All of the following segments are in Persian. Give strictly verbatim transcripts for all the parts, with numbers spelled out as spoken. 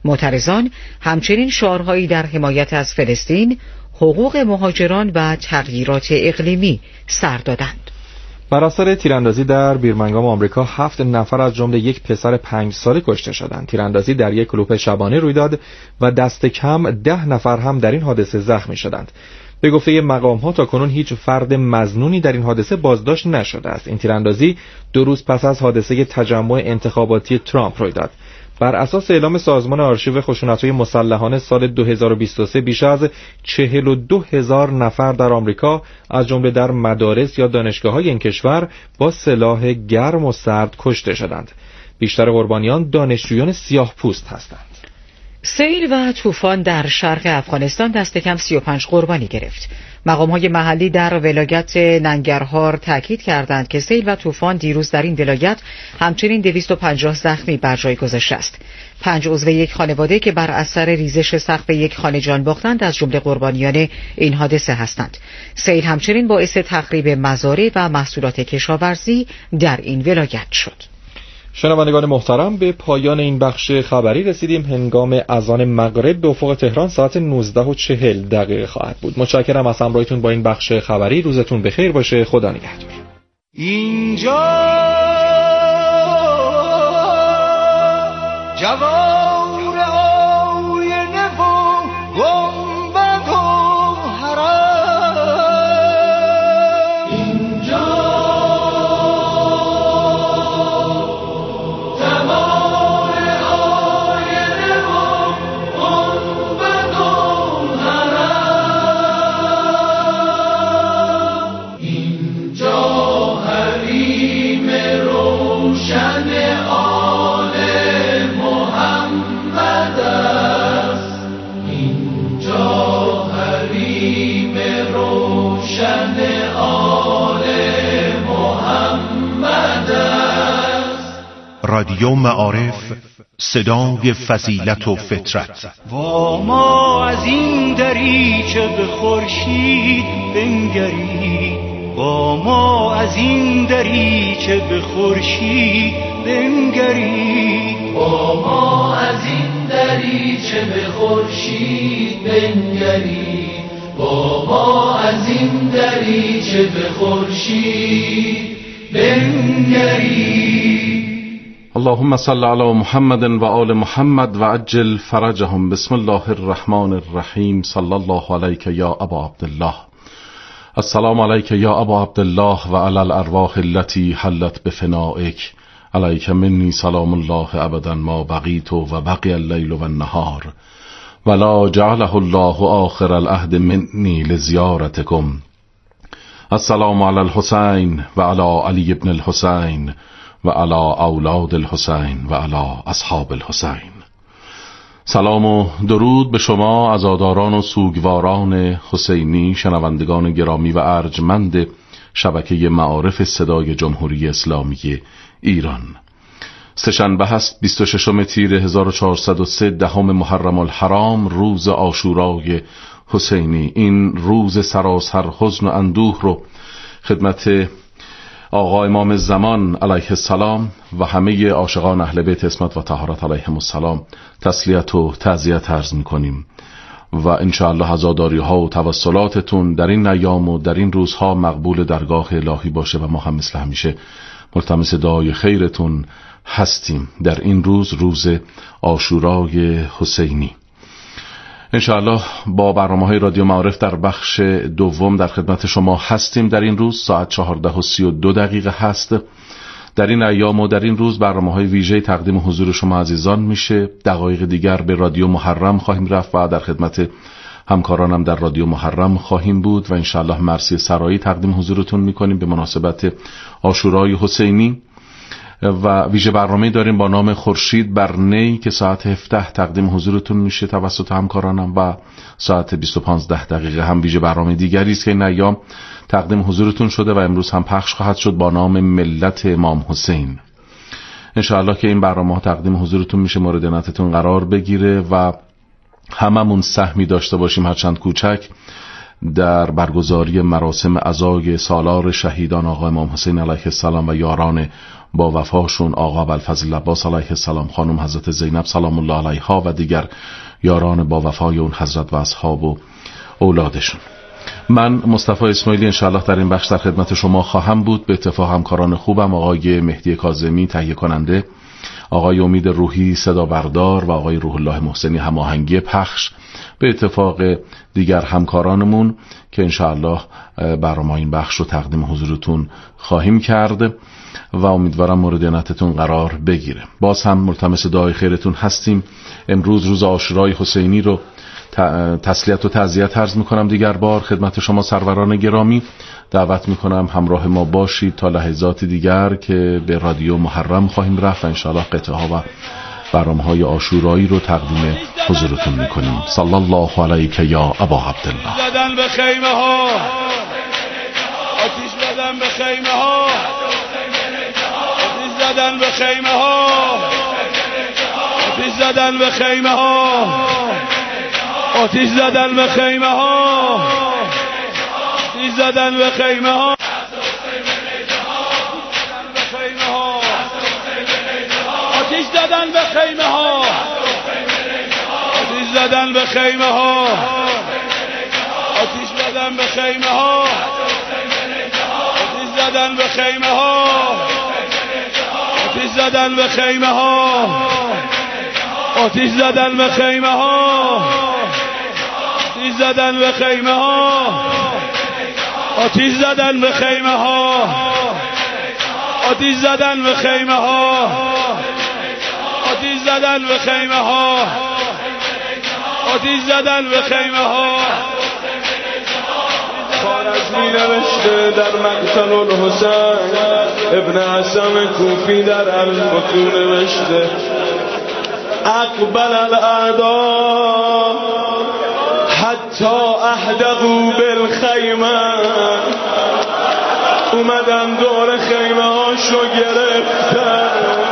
معترضان همچنین شعارهایی در حمایت از فلسطین، حقوق مهاجران و تغییرات اقلیمی سر دادند. بر اثر تیراندازی در بیرمنگام آمریکا هفت نفر از جمله یک پسر پنج ساله کشته شدند. تیراندازی در یک کلوپ شبانه روی داد و دست کم ده نفر هم در این حادثه زخمی شدند. به گفته مقام‌ها تاکنون هیچ فرد مظنونی در این حادثه بازداشت نشده است. این تیراندازی دو روز پس از حادثه تجمع انتخاباتی ترامپ روی داد. بر اساس اعلام سازمان آرشیو خشونت‌های مسلحانه سال دو هزار و بیست و سه بیش از چهل و دو هزار نفر در آمریکا از جمله در مدارس یا دانشگاه‌های این کشور با سلاح گرم و سرد کشته شدند. بیشتر قربانیان دانشجویان سیاه‌پوست هستند. سیل و طوفان در شرق افغانستان دست کم سی و پنج قربانی گرفت. مقام‌های محلی در ولایت ننگرهار تاکید کردند که سیل و طوفان دیروز در این ولایت همچنین دویست و پنجاه زخمی بر جای گذاشته است. پنج عضو یک خانواده که بر اثر ریزش سقف یک خانه جان باختند از جمله قربانیان این حادثه هستند. سیل همچنین باعث تخریب مزارع و محصولات کشاورزی در این ولایت شد. شنوندگان محترم، به پایان این بخش خبری رسیدیم. هنگام اذان مغرب به افق تهران ساعت نوزده و چهل دقیقه خواهد بود. متشکرم از همراهیتون با این بخش خبری. روزتون بخیر باشه. خدا نگهدار. اینجا جوار آینه و گنبد و حرم، اینجا رادیو معارف، صدای فضیلت و فطرت. با ما از این دریچه به خورشید بنگرید، با ما از این دریچه به خورشید بنگرید، با ما از این دریچه به خورشید بنگرید، با ما از این دریچه به خورشید بنگرید. اللهم صل علی محمد و آل محمد و عجل فرجهم. بسم الله الرحمن الرحیم. صلی الله علیک یا ابا عبدالله. السلام علیک یا ابا عبدالله و علی الارواح التي حلت بفنائک. علیک منی سلام الله ابدا ما بقیت و بقی اللیل و النهار ولا جعله الله آخر العهد منی لزیارتکم. السلام علی الحسین و علی علی ابن الحسین و علی اولاد الحسین و علی اصحاب الحسین. سلام و درود به شما عزاداران و سوگواران حسینی، شنوندگان گرامی و ارجمند شبکه معارف صدای جمهوری اسلامی ایران. سه‌شنبه هست بیست و ششم تیر هزار و چهارصد و سه، دهم محرم الحرام، روز عاشورای حسینی. این روز سراسر حزن و اندوه رو خدمت آقا امام زمان علیه السلام و همه عاشقان اهل بیت عصمت و طهارت علیهم السلام تسلیت و تعزیت عرض می‌کنیم و انشاءالله عزاداری ها و توسلاتتون در این ایام و در این روزها مقبول درگاه الهی باشه و ما هم مثل همیشه ملتمس دعای خیرتون هستیم در این روز، روز عاشورای حسینی. انشاءالله با برنامه‌های رادیو معارف در بخش دوم در خدمت شما هستیم. در این روز ساعت چهارده و سی و دو دقیقه هست. در این ایام و در این روز برنامه‌های ویژه تقدیم حضور شما عزیزان میشه. دقایق دیگر به رادیو محرم خواهیم رفت و در خدمت همکارانم در رادیو محرم خواهیم بود و انشاءالله مرسی سرایی تقدیم حضورتون میکنیم به مناسبت عاشورای حسینی. و ویژه برنامه داریم با نام خورشید بر نی که ساعت هفده تقدیم حضورتون میشه توسط همکارانم و ساعت بیست و پانزده دقیقه هم ویژه برنامه دیگری است که این ایام تقدیم حضورتون شده و امروز هم پخش خواهد شد با نام ملت امام حسین. انشاءالله که این برنامه ها تقدیم حضورتون میشه مورد عنایتتون قرار بگیره و هممون سهمی داشته باشیم هرچند کوچک در برگزاری مراسم عزای سالار شهیدان آقا امام حسین علیه السلام و یاران با وفاشون، آقا ابوالفضل عباس علیه السلام، خانم حضرت زینب سلام الله علیها و دیگر یاران با وفای اون حضرت و اصحاب و اولادشون. من مصطفی اسماعیلی انشاءالله در این بخش در خدمت شما خواهم بود. به اتفاق همکاران خوبم آقای مهدی کاظمی تهیه کننده، آقای امید روحی صدا بردار و آقای روح الله محسنی هماهنگی پخش، به اتفاق دیگر همکارانمون که انشاءالله برنامه این بخش رو تقدیم حضورتون خواهیم کرد و امیدوارم مورد عنایتتون قرار بگیره. باز هم ملتمس دعای خیرتون هستیم. امروز روز عاشورای حسینی رو تسلیت و تعزیت عرض میکنم دیگر بار خدمت شما سروران گرامی. دعوت میکنم همراه ما باشید تا لحظات دیگر که به رادیو محرم خواهیم رفت و انشاءالله قطعه ها و برنامه‌های عاشورایی رو تقدیم حضورتون میکنیم. صلی الله علیک یا ابا عبدالله. زدن به خیمه ها، آتیش زدن به خیمه ها، آتیش زدن به خیمه ها، آتیش زدن به خیمه ها، آتیش زدن به خیمه ها، آتیش زدن به خیمه ها، آتیش زدن به خیمه ها، آتیش زدن به خیمه ها، آتیش زدن به خیمه ها، آتیش زدن به خیمه ها، آتیش زدن به خیمه ها، آتیش زدن به خیمه ها، آتیش زدن به خیمه ها، آتیش زدن به خیمه ها، آتیش زدن به خیمه ها، آتیش زدن به خیمه ها، آتیش زدن به خیمه ها. خوارزمی نوشته در مقتل الحسین، ابن حسن کوفی در الفتون نوشته اقبل الاعداء حتی احدقوا بالخیمه، اومدن دور خیمه هاشو گرفتن،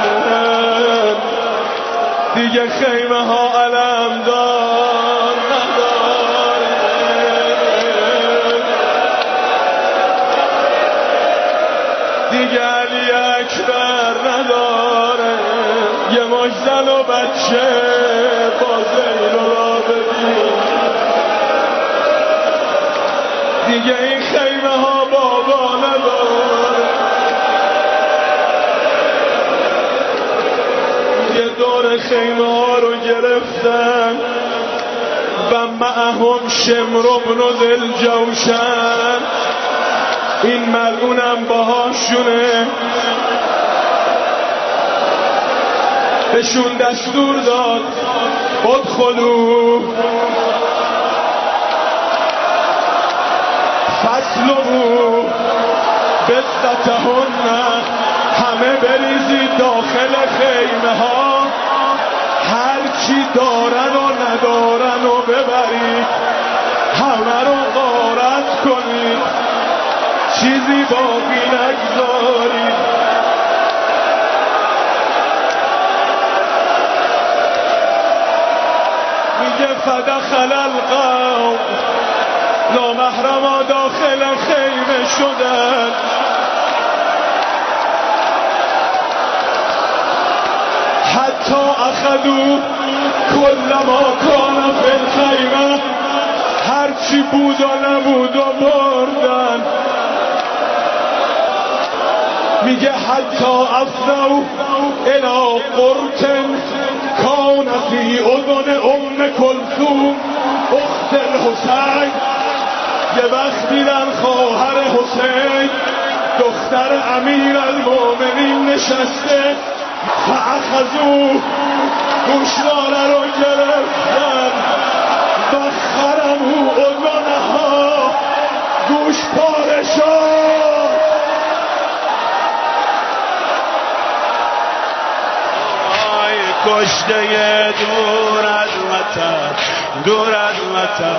دیگه خیمه ها علم دار نداره، دیگه علی اکبر نداره، یه ماش زن و بچه با زین و رابطی، دیگه این خیمه ها بابا نداره، یه دور خیمه ها رو گرفتن و معهم شمر بن ذوالجوشن، این ملعونم باهاشونه، بهشون دستور داد ادخلوا فصلوا بضعتهن، همه بریزید داخل خیمه ها، هر چی دارن و ندارن و ببرید، همه رو غارت کنید، چیزی باقی نگذارید. میگه فدخل القوم، نامحرما داخل خیمه شدن، حتی اخذوا کل ما کان فی الخیمه، هرچی بود و نبود و بردن. میگه حتی افنوا الی قرط کان فی اذن ام کلثوم اخت الحسین، یه وقت دیدن خواهر حسین دختر امیر المؤمنین نشسته، فاخذوا گوشواره رو گرفتن و خرموا اذنها، گوش پاره شد. آی کشته دور از وطن، دور از وطن،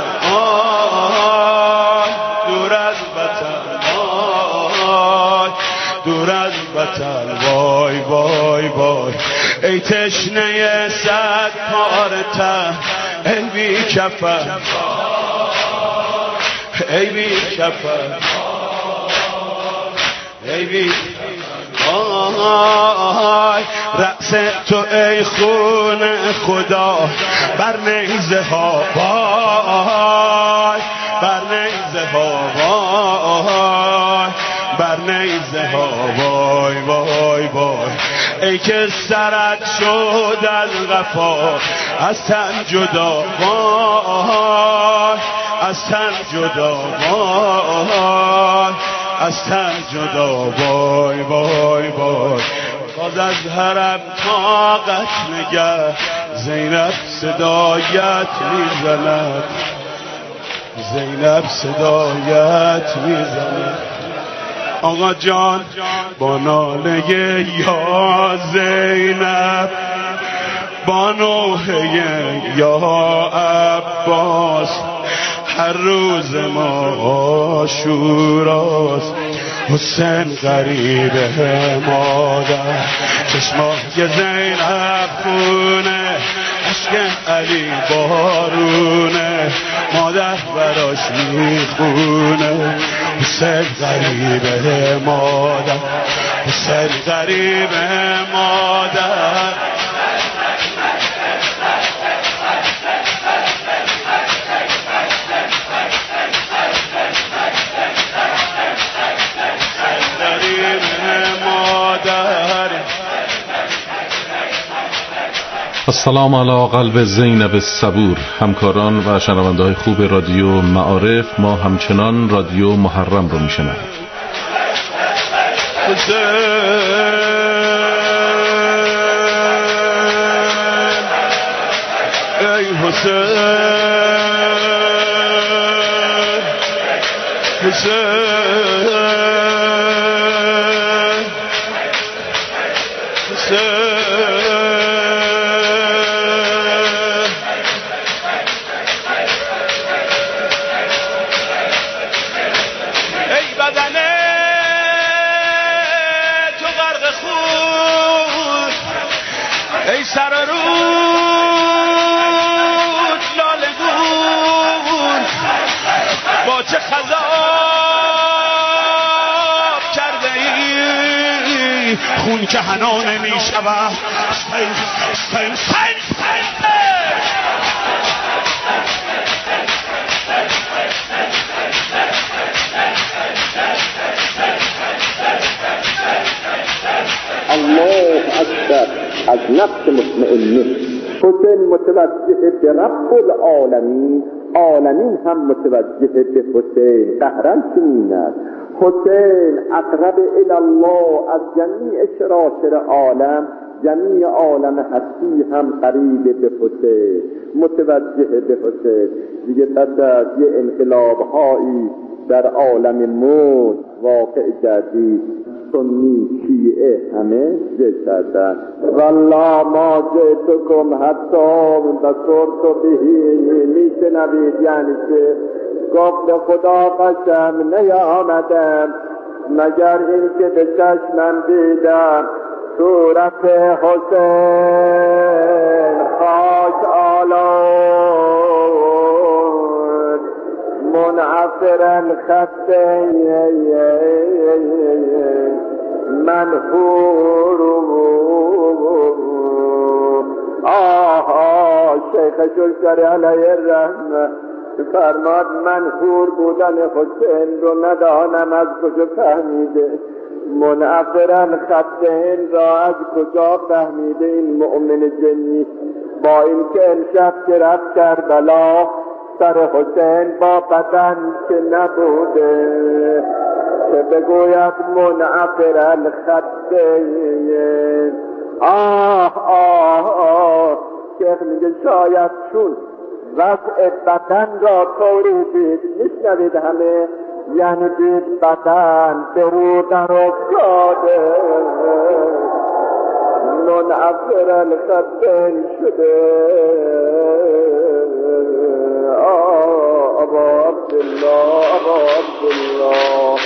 آه دور از وطن، آه دور از وطن، وای وای وای ای تشنه صد پاره ته، ای بی کفن، ای بی کفن ای بی آی رأس تو ای خون خدا بر نیزه ها وای بر نیزه ها وای بر نیزه ها وای وای وای ای که سرت شد از قفا از تن جدا وای از تن جدا وای از تن جدا وای وای وای باز از حرم طاقت نگر زینب صدایت میزند زینب صدایت میزند آقا جان با ناله یا زینب با نوحه یا عباس هر روز ما عاشوراست حسین غریب مادر چشمای زینب خونه عشق علی بارونه مادر براش میخونه حسین غریب مادر حسین غریب مادر السلام علی قلب زینب الصبور. همکاران و شنونده های خوب رادیو معارف، ما همچنان رادیو محرم رو میشنویم. ای حسین حسین حسین سر رود لاله گون با چه خذاب کرده ای خون که حنا نمی شود سین سین سین سین الله اکبر. از نفس مطمئنه حسین متوجه به رب العالمین، عالمین هم متوجه به حسین. قهرن چنین است حسین اقرب الی الله از جمیع شراشر عالم، جمیع عالم هستی هم قریب به حسین، متوجه به حسین. دیگه پس از یه انقلاب هایی در عالم موت واقع جدید، سنی شیعه همه جسدن. والله ما جئتکم حتی بصرت بهی، میشنوید یعنی که گفت خدا قسم نیامدم مگر این که به چشمم دیدم صورت حسین خاک آلود منعفرا خطین منفور. آها شیخ شلکری علیه الرحمه فرماد منفور بودن حسین رو ندانم از کجا فهمیده، منعفرا خطین را از کجا فهمیده این مؤمن جنی، با این که امشب که رفت کربلا سر حسین با بدن که نبوده که بگوید منعفرا خطین. آه آه آه شیخ میگه شاید چون وضع بدن را طوری دید، میشنوید همه، یعنی دید بدن به رو در افتاده منعفرا خطین شده. آه ابا عبدالله ابا عبدالله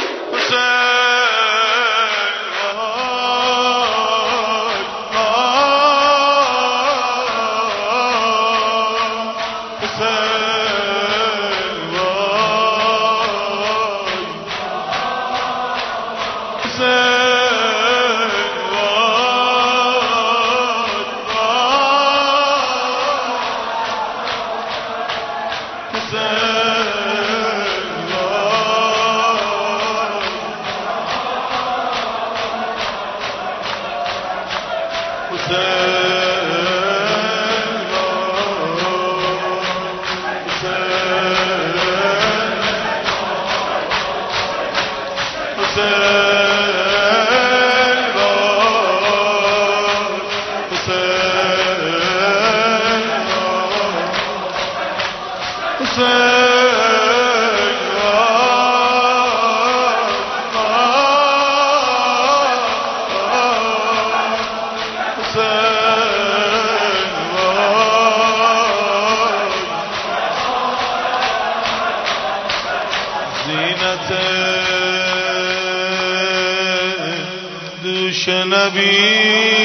نبی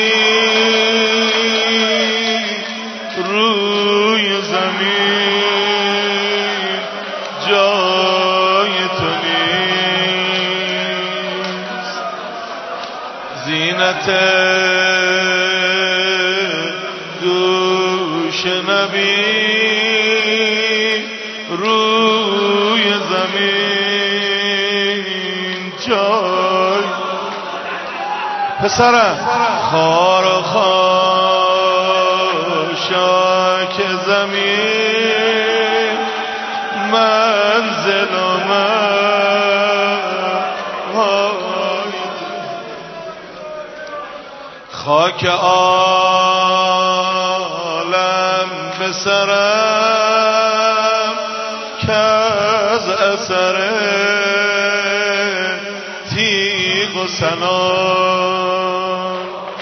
روی زمین جای تو نیست، زینت دوش نبی روی زمین جای پسرم خار و خاشاک زمین منزل و من خاک عالم به سرم که از اثر تیغ و سنان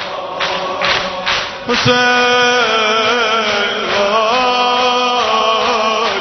حسین وای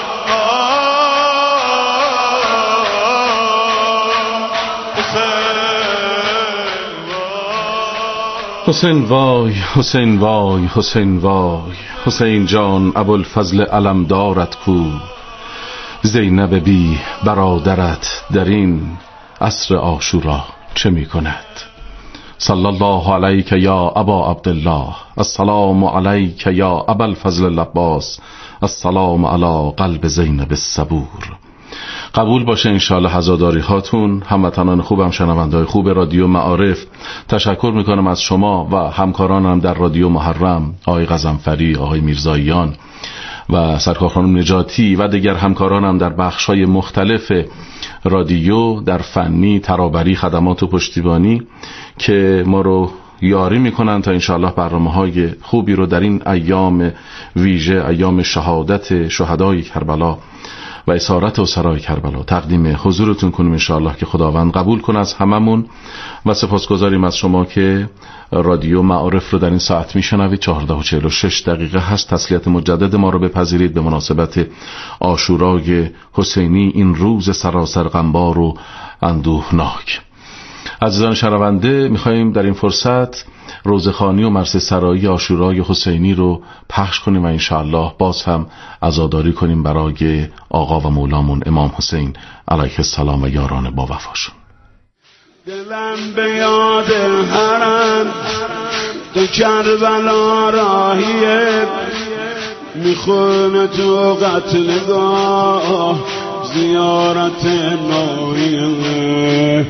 حسین وای حسین وای حسین وای حسین جان ابوالفضل علمدارت کو، زینب بی برادرت در این عصر عاشورا چه می کند؟ صلی الله علیک یا ابا عبدالله، السلام علیک یا ابوالفضل العباس، السلام علی قلب زینب الصبور. قبول باشه انشاءالله عزاداری هاتون. هموطنان خوبم، شنونده‌های خوب رادیو معارف، تشکر میکنم از شما و همکارانم در رادیو محرم، آقای غضنفری، آقای میرزاییان و سرکار خانم نجاتی و دیگر همکارانم در بخش‌های مختلف رادیو، در فنی، ترابری، خدمات و پشتیبانی که ما رو یاری میکنن تا انشاءالله برنامه‌های خوبی رو در این ایام ویژه، ایام شهادت شهدای کربلا و اسارت اسرای کربلا تقدیم حضورتون کنیم انشاءالله که خداوند قبول کنه از هممون. و سپاسگزاریم از شما که رادیو معارف رو در این ساعت میشنوید. چهارده و چهل و شش دقیقه هست. تسلیت مجدد ما رو بپذیرید به مناسبت عاشورای حسینی، این روز سراسر غمبار و اندوهناک. عزیزان شنونده، میخواییم در این فرصت روزخوانی و مرثیه سرایی عاشورای حسینی رو پخش کنیم و انشاءالله باز هم عزاداری کنیم برای آقا و مولامون امام حسین علیه السلام و یاران با وفاشون. دلم به یاد حرم تو کربلا راهیه، میخونه تو قتلگاه زیارت نوریه،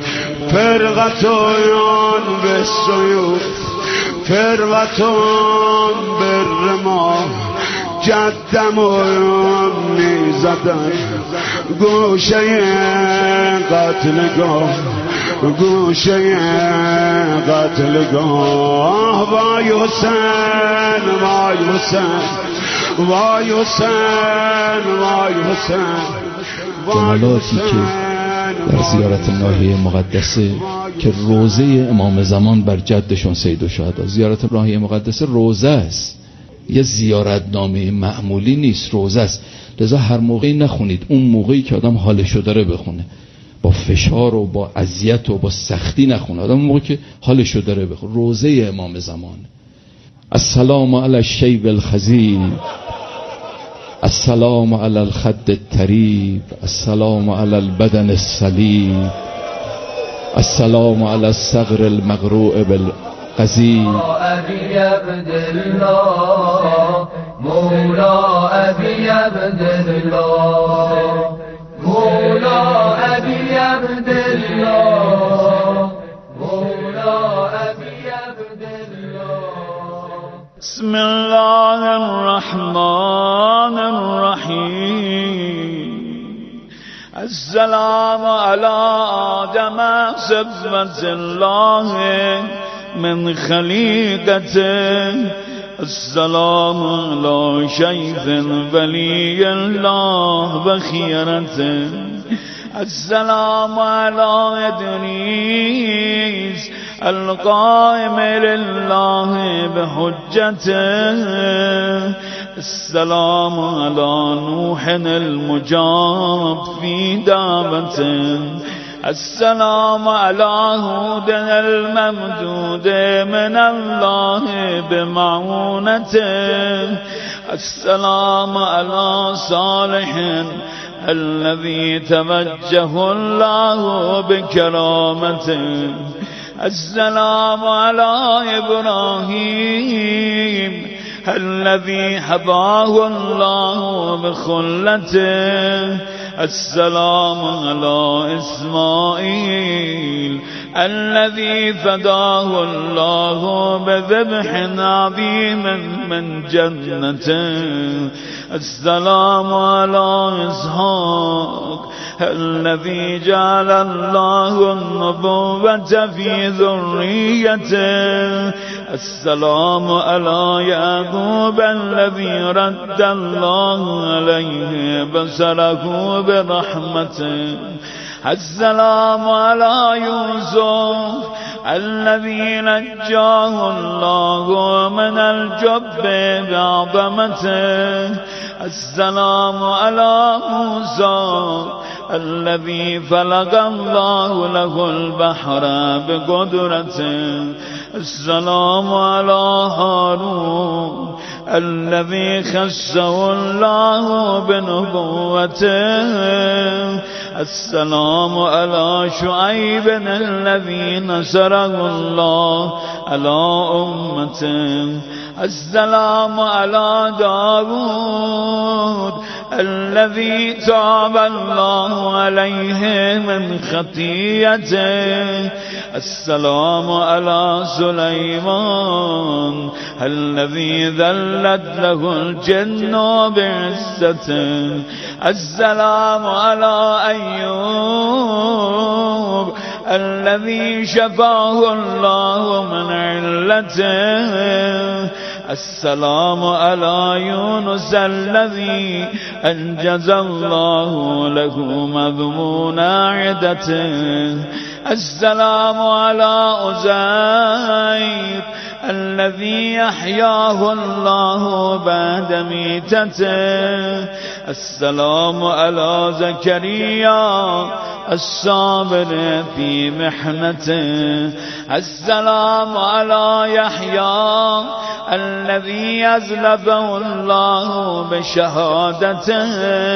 فرقتون به سیوف فرقتون به رماه، جدمون میزدن گوشه قتلگاه، گوشه قتلگاه. وای حسین وای حسین وای حسین وای حسین. جملاتی که در زیارت ناحیه مقدسه که روزه امام زمان بر جدشون سید الشهدا، زیارت ناحیه مقدسه روزه است، یه زیارت نامه معمولی نیست، روزه است. لذا هر موقعی نخونید، اون موقعی که آدم حالشو داره بخونه، با فشار و با اذیت و با سختی نخونه، آدم اون موقعی که حالشو داره بخونه. روزه امام زمان. السلام علی الشیب الخضیب، السلام علی الخد الطریب، السلام علی البدن الصلیب، السلام علی الصغر المقروء بالقضیب. ابی عبدالله مولا ابی عبدالله الرحمن الرحیم. السلام على آدم صفوة الله من خلیقته. السلام على شیخ ولی الله و خیرته. السلام على ادریس القائم لله بحجته. السلام على نوح المجاب في دعوته. السلام على هود الممدود من الله بمعونته. السلام على صالح الذي توجه الله بكرامته. السلام على إبراهيم الذي حباه الله بخلته. السلام على إسماعيل الذي فداه الله بذبح عظيم من جنته. السلام على إسحاق الذي جعل الله النبوة في ذريته. السلام على يعقوب الذي رد الله عليه بصره برحمته. السلام على يوسف الذي نجاه الله من الجب بعظمته. السلام على موسى الذي فلق الله له البحر بقدرته. السلام على هارون الذي خصه الله بنبوته. السلام على شعيب الذي نصره الله على أمته. السلام على داود الذي تاب الله عليه من خطيئته. السلام على سليمان الذي ذلت له الجن بعزته. السلام على أيوب الذي شفاه الله من علته. السلام على يونس الذي أنجز الله له مضمون عدته. السلام على أزير الذي يحياه الله بعد ميتته. السلام على زكريا الصابر في محنته. السلام على يحيى الذي أزلفه الله بشهادته.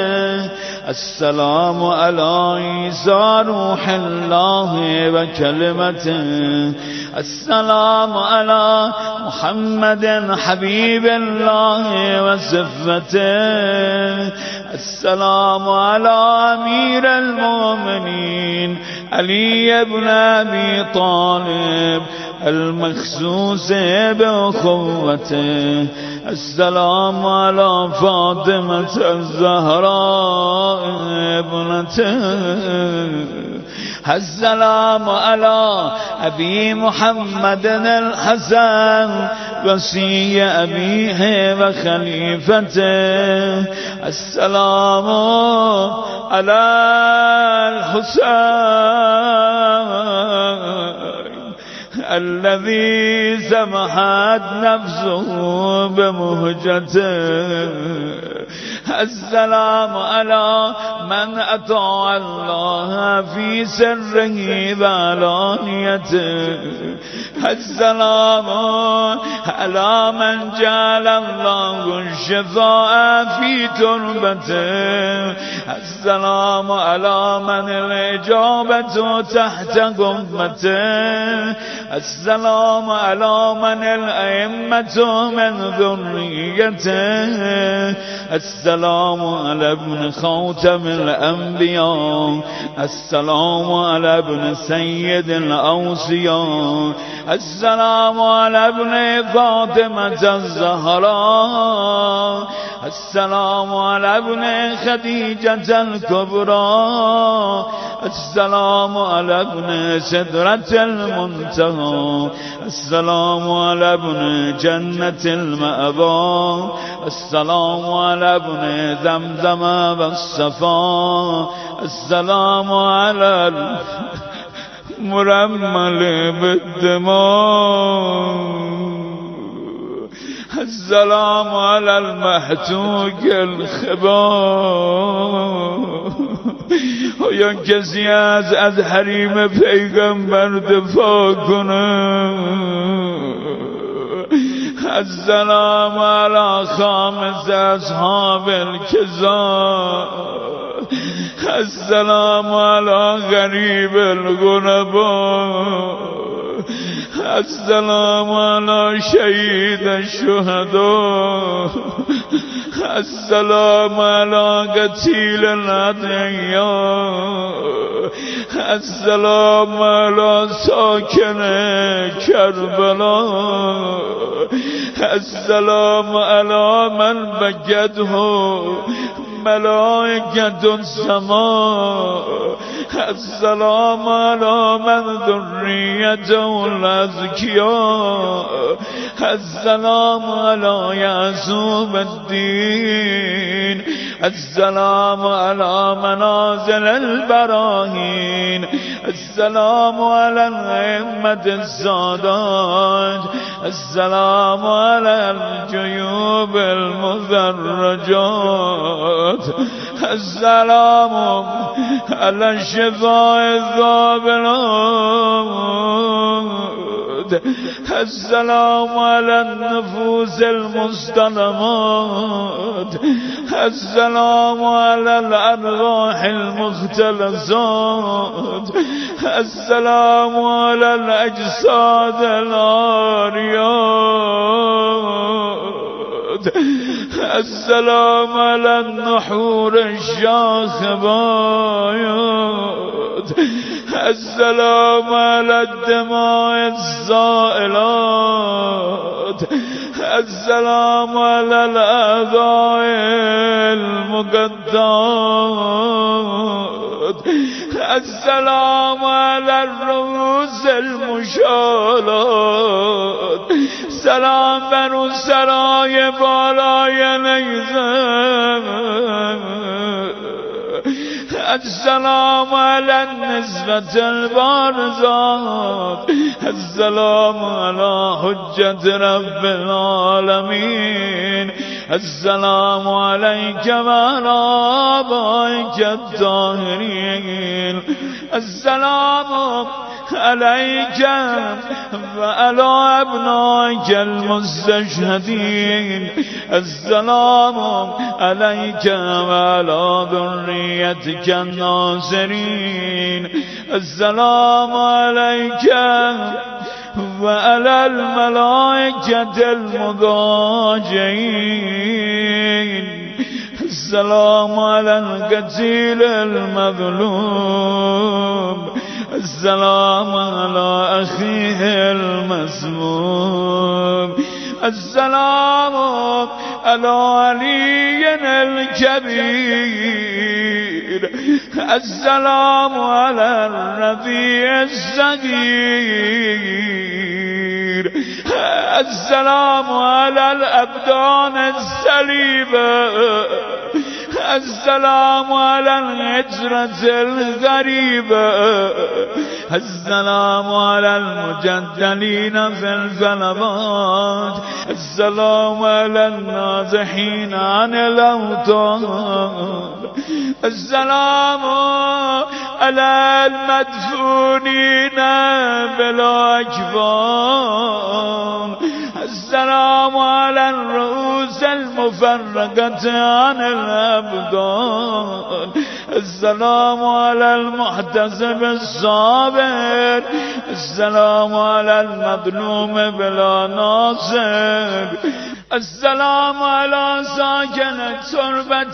السلام على عيسى روح الله وكلمته. السلام على محمد حبيب الله وصفته. السلام على أمير المؤمنين علي بن أبي طالب المخصوص بأخوته. السلام على فاطمة الزهراء ابنته. السلام على أبي محمد الحسن وصي أبيه وخليفته. السلام على الحسين الذي سمحت نفسه بمهجته. السلام على من أطاع الله في سره وعلانيته. السلام على من جعل الله الشفاء في تربته. السلام على من الإجابة تحت قمته. السلام على من الأئمة من ذريته. السلام على ابن خاتم الأنبياء. السلام على ابن سيد الأوصياء. السلام على ابن فاطمة الزهراء. السلام على ابن خديجة الكبرى السلام على ابن سدرة المنتهى السلام على ابن جنة المأوى السلام على ابن زمزم والصفا السلام على المرمل بالدماء السلام على المحتوج الخبا یا کسی از از حریم پیغمبر دفاع کنه السلام على خامس اصحاب الكذا السلام على غریب الغرباء السلام على شهید الشهداء السلام على قتيل الأدعياء السلام على ساكن كربلاء السلام على من بجده ملائكة السماء السلام على من ذريته الأزكياء السلام على يعصوب الدين السلام على منازل البراهين السلام على الأئمة السادات السلام على الجيوب المدرجات السلام على الشفاء الذابلات السلام على النفوس المستلمات السلام على الأرواح المختلسات السلام على الأجساد العاريات السلام على النحور الشاخبات السلام على الدماء الزائلات السلام على الأعضاء المقدات السلام على الرؤوس المشالات سلام بر سرای بالای نیزه السلام على النسبة البارزات السلام على حجة رب العالمين السلام عليك وعلى آبائك الطاهرين السلام عليك وعلى أبنائك المستشهدين السلام عليك وعلى ذريتك الناصرين السلام عليك وعلى الملائكة المضاجعين السلام على القتيل المظلوم السلام على أخيه المسموم السلام على علي الكبير السلام على الربيع الصغير السلام على الأبدان السليبة السلام على الهجرة الغريبة السلام على المجدلين في الفلوات السلام على النازحين عن الأوطان السلام على المدفونين بالأجفان السلام على الرؤوس المفرقة عن الأبدان السلام على المحتسب الصابر السلام على المظلوم بلا ناصر السلام على ساكن تربة